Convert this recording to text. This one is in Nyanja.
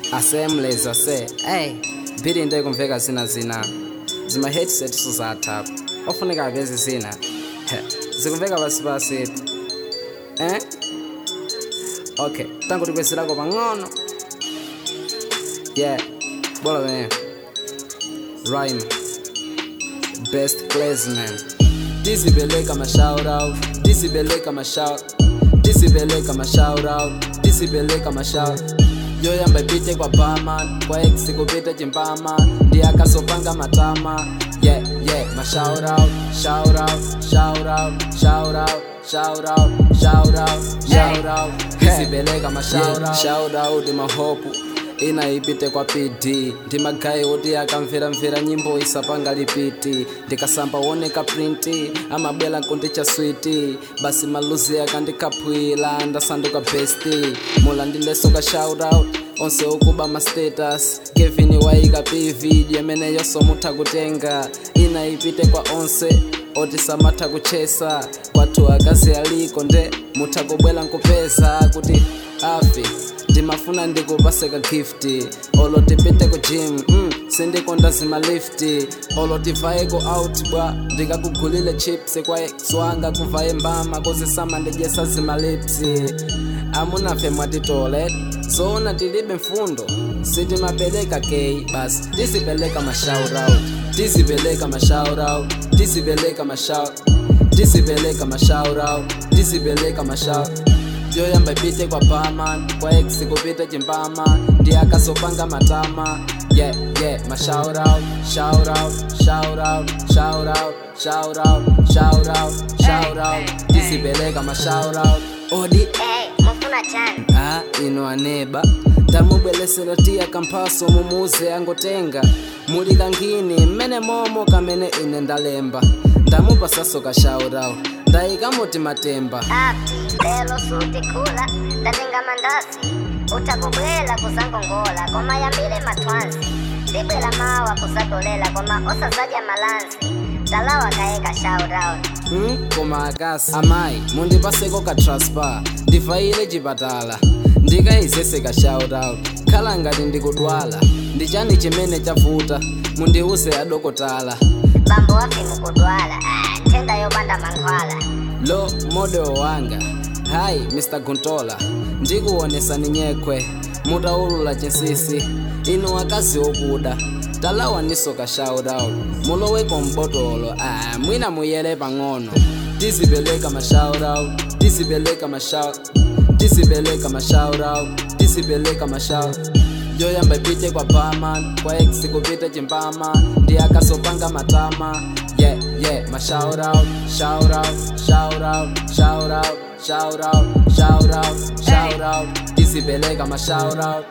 Assemblies ase hey bili into kumveka zina zima headset suzatha ofuneka beze zina zikumveka basi okay tangu tikwesela ko bangono yeah bola man rhyme best placement disibeleka ma shout out disibeleka ma shout disibeleka ma shout out disibeleka ma shout yo yamba ipite kwa Batman kwa ex kupita chimpama ndi akasopanga matama yeah ma shout out shout out shout out shout out shout out shout out shout out disibeleka ma shout out ma hope inaipite kwa PD ndi magayi oti akamvera nyimbo isapanga lipiti ndikasamba woneka printi amabwela kundicha sweet basi maluzi akandikapwila ndasanduka besti mula ndilesoka shout out onse ukuba ma status Kevin waika PV yemene yoso mutha kutenga inaipite kwa onse oti samatha kuchesa kwathu akazi aliko nde mutha kubwela nkupeza kuti afi ndimafuna ndikupaseka gift olo tipite ku gym sindikonda zima lift olo tivaye ku out bwa ndikakugulile chips kwa ex wanga kuvaye mbama kozisama ndijesa zima lips amunafe mwatitole zona tilibe mfundo sitimapeleka kei basi disipeleka ma shout out disipeleka ma shout out disipeleka ma shout disipeleka ma shout out disipeleka ma shout yo yamba ipite kwa Batman kwa ex kupita chimpama ndi akasopanga matama yeah ma shout out shout out shout out shout out shout out shout out shout out disipeleka ma shout out odi mufuna chani ino aneba ndamubwelesera tiya kampaso mumuze angotenga muli kangini mmene momo kamene ine ndalemba ndamupa saso ka shout out ndaikamoti matemba lelo suti kula ndatenga mandasi utakubwela kuzangongola koma yambile matwansi ndibwela mawa kuzatolela koma osazaja malansi talawa kaeka shout out koma akasi amayi mundipaseko ka transfer ndifaile chipatala ndikayizese ka shout out khala ngati ndikudwala ndichani chimene chavuta mundiuze adokotala bambo wafi mukudwala tenda yopanda mankhwala lo model wanga hi Mr. Guntola ndikuonesa ninyekwe mutaulula chinsisi inu akazi okuda talawa nisoka shout out muloweko mbotolo mwina muyele pang'ono disipeleka ma shout out disipeleka ma shout disipeleka ma shout out disipeleka ma shout yo yamba ipite kwa Batman kwa ex kupita chimpama ndi akasopanga matama yeah ma shout out shout out shout out shout out shout out shout out shout out disipeleka ma shout out